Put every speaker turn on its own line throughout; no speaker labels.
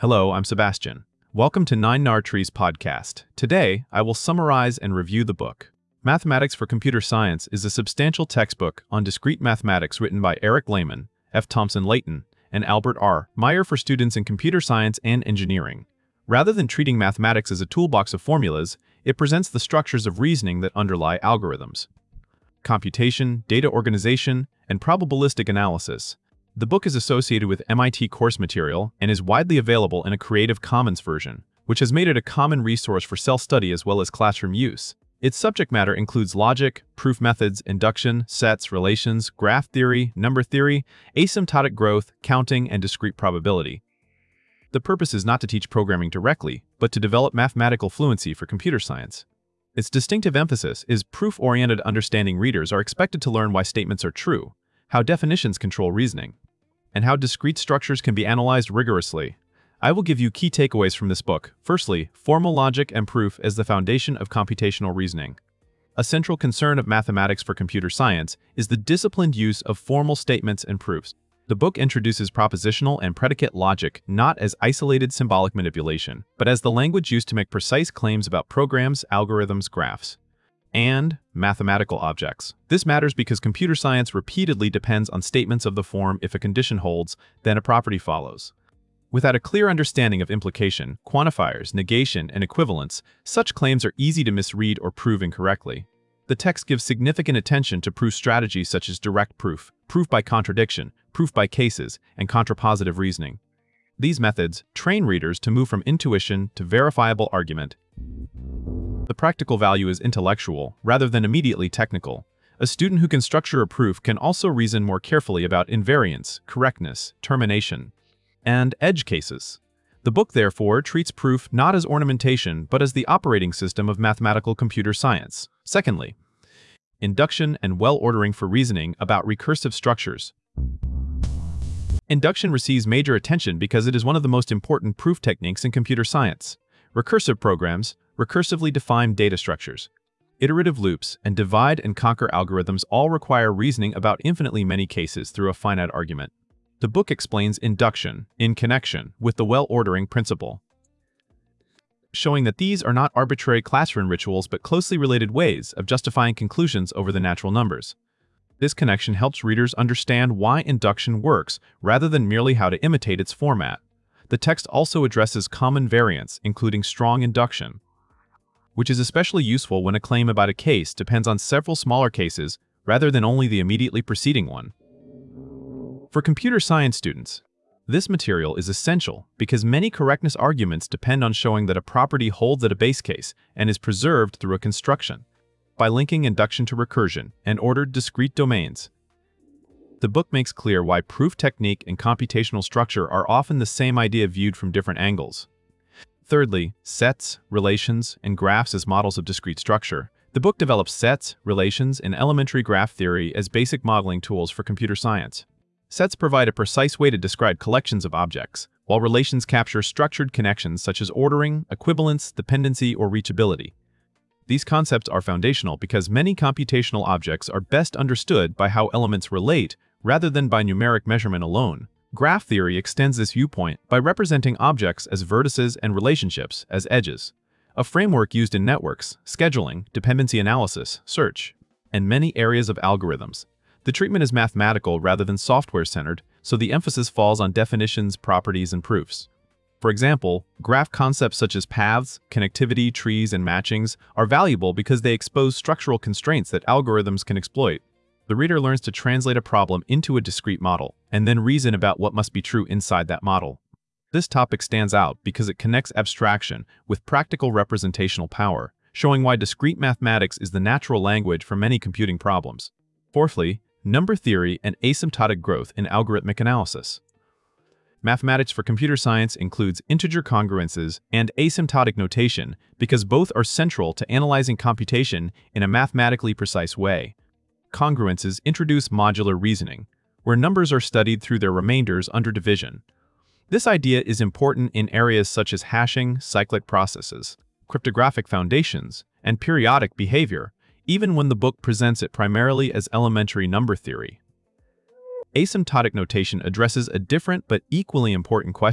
Hello, I'm Sebastian. Welcome to 9narTrees podcast. Today, I will summarize and review the book. Mathematics for Computer Science is a substantial textbook on discrete mathematics written by Eric Lehman, F. Thompson Layton, and Albert R. Meyer for students in computer science and engineering. Rather than treating mathematics as a toolbox of formulas, it presents the structures of reasoning that underlie algorithms. Computation, data organization, and probabilistic analysis. The book is associated with MIT course material and is widely available in a Creative Commons version, which has made it a common resource for self-study as well as classroom use. Its subject matter includes logic, proof methods, induction, sets, relations, graph theory, number theory, asymptotic growth, counting, and discrete probability. The purpose is not to teach programming directly, but to develop mathematical fluency for computer science. Its distinctive emphasis is proof-oriented understanding. Readers are expected to learn why statements are true, how definitions control reasoning, and how discrete structures can be analyzed rigorously. I will give you key takeaways from this book. Firstly, formal logic and proof as the foundation of computational reasoning. A central concern of mathematics for computer science is the disciplined use of formal statements and proofs. The book introduces propositional and predicate logic not as isolated symbolic manipulation, but as the language used to make precise claims about programs, algorithms, graphs, and mathematical objects. This matters because computer science repeatedly depends on statements of the form "if a condition holds, then a property follows." Without a clear understanding of implication, quantifiers, negation, and equivalence, such claims are easy to misread or prove incorrectly. The text gives significant attention to proof strategies such as direct proof, proof by contradiction, proof by cases, and contrapositive reasoning. These methods train readers to move from intuition to verifiable argument. The practical value is intellectual, rather than immediately technical. A student who can structure a proof can also reason more carefully about invariance, correctness, termination, and edge cases. The book, therefore, treats proof not as ornamentation, but as the operating system of mathematical computer science. Secondly, induction and well-ordering for reasoning about recursive structures. Induction receives major attention because it is one of the most important proof techniques in computer science. Recursive programs recursively define data structures. Iterative loops and divide-and-conquer algorithms all require reasoning about infinitely many cases through a finite argument. The book explains induction in connection with the well-ordering principle, showing that these are not arbitrary classroom rituals but closely related ways of justifying conclusions over the natural numbers. This connection helps readers understand why induction works rather than merely how to imitate its format. The text also addresses common variants, including strong induction, which is especially useful when a claim about a case depends on several smaller cases rather than only the immediately preceding one. For computer science students, this material is essential because many correctness arguments depend on showing that a property holds at a base case and is preserved through a construction. By linking induction to recursion and ordered discrete domains, the book makes clear why proof technique and computational structure are often the same idea viewed from different angles. Thirdly, sets, relations, and graphs as models of discrete structure. The book develops sets, relations, and elementary graph theory as basic modeling tools for computer science. Sets provide a precise way to describe collections of objects, while relations capture structured connections such as ordering, equivalence, dependency, or reachability. These concepts are foundational because many computational objects are best understood by how elements relate rather than by numeric measurement alone. Graph theory extends this viewpoint by representing objects as vertices and relationships as edges, a framework used in networks, scheduling, dependency analysis, search, and many areas of algorithms. The treatment is mathematical rather than software-centered, so the emphasis falls on definitions, properties, and proofs. For example, graph concepts such as paths, connectivity, trees, and matchings are valuable because they expose structural constraints that algorithms can exploit. The reader learns to translate a problem into a discrete model, and then reason about what must be true inside that model. This topic stands out because it connects abstraction with practical representational power, showing why discrete mathematics is the natural language for many computing problems. Fourthly, number theory and asymptotic growth in algorithmic analysis. Mathematics for computer science includes integer congruences and asymptotic notation because both are central to analyzing computation in a mathematically precise way. Congruences introduce modular reasoning, where numbers are studied through their remainders under division. This idea is important in areas such as hashing, cyclic processes, cryptographic foundations, and periodic behavior, even when the book presents it primarily as elementary number theory. Asymptotic notation addresses a different but equally important question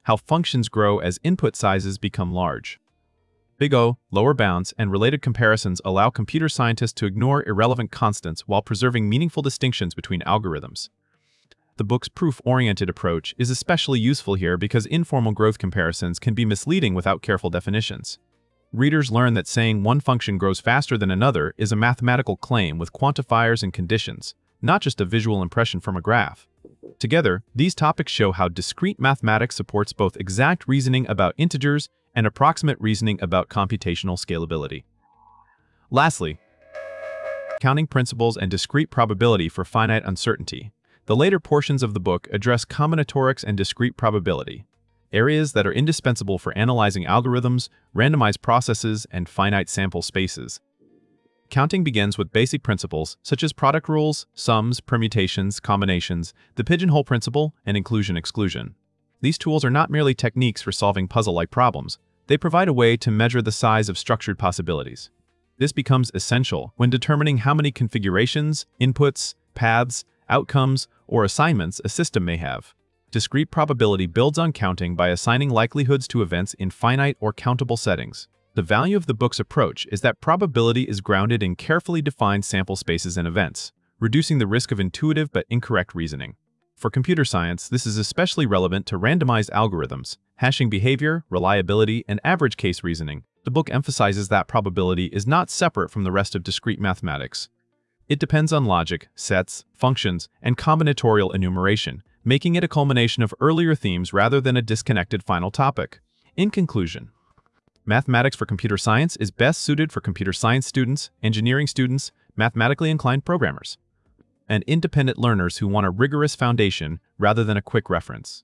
how functions grow as input sizes become large. Big O, lower bounds, and related comparisons allow computer scientists to ignore irrelevant constants while preserving meaningful distinctions between algorithms. The book's proof-oriented approach is especially useful here because informal growth comparisons can be misleading without careful definitions. Readers learn that saying one function grows faster than another is a mathematical claim with quantifiers and conditions, not just a visual impression from a graph. Together, these topics show how discrete mathematics supports both exact reasoning about integers and approximate reasoning about computational scalability. Lastly, counting principles and discrete probability for finite uncertainty. The later portions of the book address combinatorics and discrete probability, areas that are indispensable for analyzing algorithms, randomized processes, and finite sample spaces. Counting begins with basic principles such as product rules, sums, permutations, combinations, the pigeonhole principle, and inclusion-exclusion. These tools are not merely techniques for solving puzzle-like problems. They provide a way to measure the size of structured possibilities. This becomes essential when determining how many configurations, inputs, paths, outcomes, or assignments a system may have. Discrete probability builds on counting by assigning likelihoods to events in finite or countable settings. The value of the book's approach is that probability is grounded in carefully defined sample spaces and events, reducing the risk of intuitive but incorrect reasoning. For computer science, this is especially relevant to randomized algorithms, hashing behavior, reliability, and average case reasoning. The book emphasizes that probability is not separate from the rest of discrete mathematics. It depends on logic, sets, functions, and combinatorial enumeration, making it a culmination of earlier themes rather than a disconnected final topic. In conclusion, mathematics for computer science is best suited for computer science students, engineering students, mathematically inclined programmers, and independent learners who want a rigorous foundation rather than a quick reference.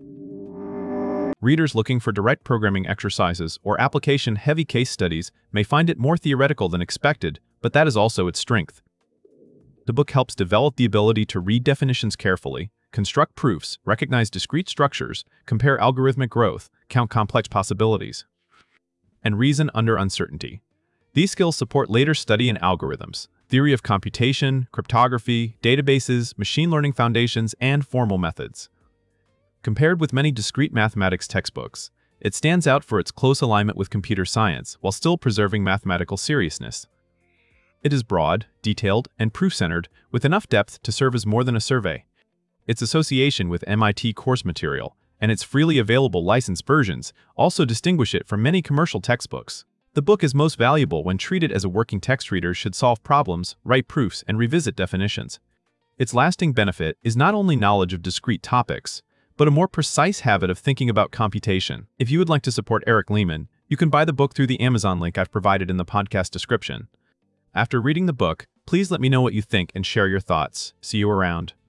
Readers looking for direct programming exercises or application-heavy case studies may find it more theoretical than expected, but that is also its strength. The book helps develop the ability to read definitions carefully, construct proofs, recognize discrete structures, compare algorithmic growth, count complex possibilities, and reason under uncertainty. These skills support later study in algorithms, theory of computation, cryptography, databases, machine learning foundations, and formal methods. Compared with many discrete mathematics textbooks, it stands out for its close alignment with computer science while still preserving mathematical seriousness. It is broad, detailed, and proof-centered, with enough depth to serve as more than a survey. Its association with MIT course material and its freely available licensed versions also distinguish it from many commercial textbooks. The book is most valuable when treated as a working text reader should solve problems, write proofs, and revisit definitions. Its lasting benefit is not only knowledge of discrete topics, but a more precise habit of thinking about computation. If you would like to support Eric Lehman, you can buy the book through the Amazon link I've provided in the podcast description. After reading the book, please let me know what you think and share your thoughts. See you around.